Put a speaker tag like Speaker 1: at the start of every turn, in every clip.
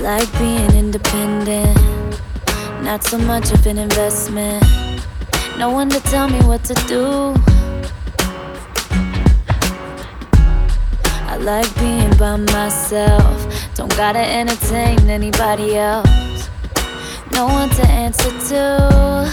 Speaker 1: like being independent, not so much of an investment. No one to tell me what to do. I like being by myself, don't gotta entertain anybody else. No one to answer to.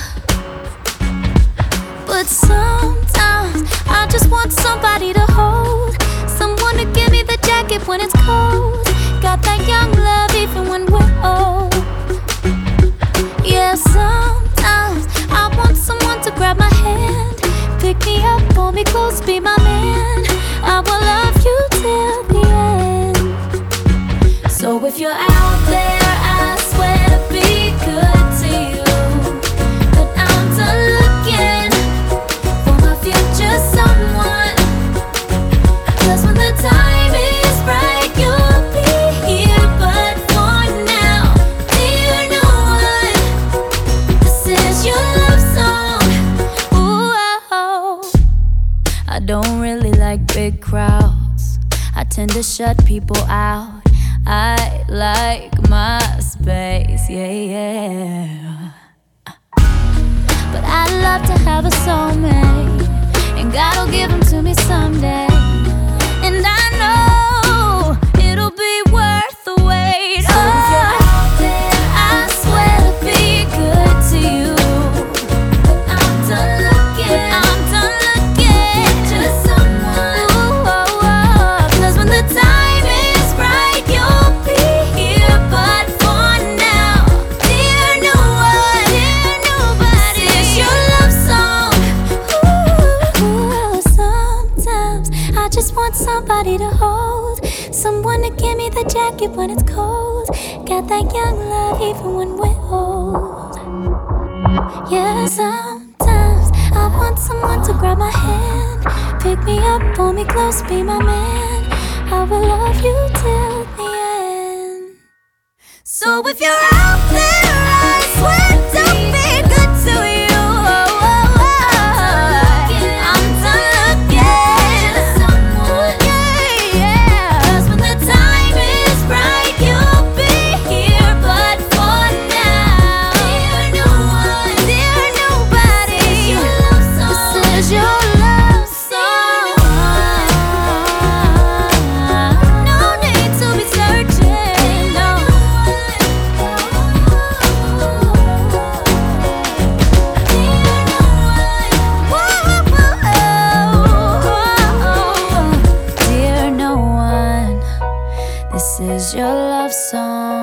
Speaker 1: But sometimes I just want somebody to hold, someone to give me the jacket when it's cold. Got that young love even when we're old. Yeah, sometimes I want someone to grab my hand, pick me up, pull me close, be my man. I will love you till the end. So if you're out there, I swear to be good to you, but I'm done looking for my future someone. 'Cause when the time is right, you'll be here. But for now, dear no one, this is your love song. Ooh, oh. I don't really like big crowds, I tend to shut people out. I like my space, yeah. But I'd love to have a soulmate, and God'll give them to me someday. And I know it'll be worth the wait. So if you're out there, I swear to be good to you, but I'm done looking. I'm done looking. Just someone. Ooh, oh, oh. 'Cause when the time is right, you'll be here. But for now, dear no one, dear nobody, this is your love song. Ooh, sometimes I just want somebody to hold, someone to give me the jacket when it's cold. Got that young love even when we're old. Yeah, sometimes I want someone to grab my hand, pick me up, pull me close, be my man. I will love you till the end. So if you're out there, I swear to be good to you. I'm done looking. Yeah, yeah. 'Cause when the time is right, you'll be here. But for now, dear no one, dear nobody, this is your love song. No need to be searching, no. Dear no one, this is your love song.